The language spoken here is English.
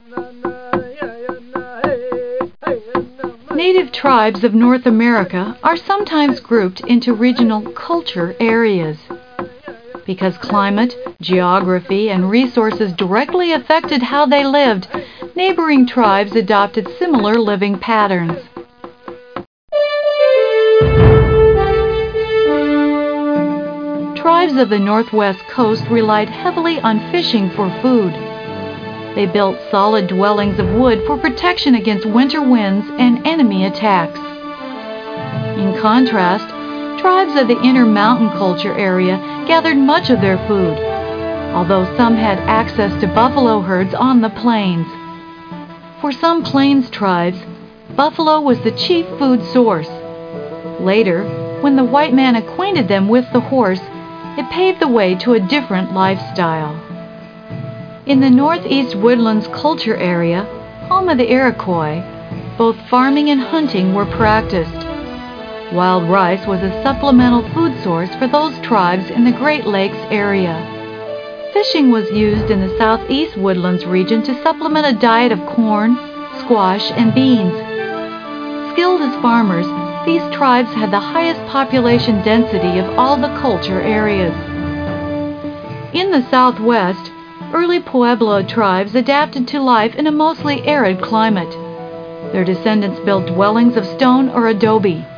Native tribes of North America are sometimes grouped into regional culture areas. Because climate, geography, and resources directly affected how they lived, neighboring tribes adopted similar living patterns. Tribes of the Northwest Coast relied heavily on fishing for food. They built solid dwellings of wood for protection against winter winds and enemy attacks. In contrast, tribes of the Intermountain Culture area gathered much of their food, although some had access to buffalo herds on the plains. For some plains tribes, buffalo was the chief food source. Later, when the white man acquainted them with the horse, it paved the way to a different lifestyle. In the Northeast Woodlands Culture area, home of the Iroquois, both farming and hunting were practiced. Wild rice was a supplemental food source for those tribes in the Great Lakes area. Fishing was used in the Southeast Woodlands region to supplement a diet of corn, squash, and beans. Skilled as farmers, these tribes had the highest population density of all the culture areas. In the Southwest, early Pueblo tribes adapted to life in a mostly arid climate. Their descendants built dwellings of stone or adobe.